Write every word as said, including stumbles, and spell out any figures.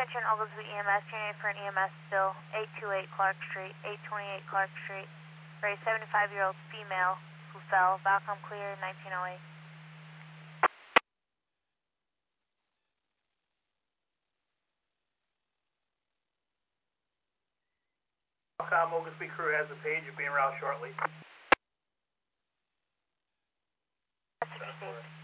Attention, Oglesby E M S, unit for an E M S still, eight two eight Clark Street, eight twenty-eight Clark Street, for a seventy-five-year-old female who fell. Valcom clear, nineteen oh eight. Valcom Oglesby crew has a page of being routed shortly. That's received.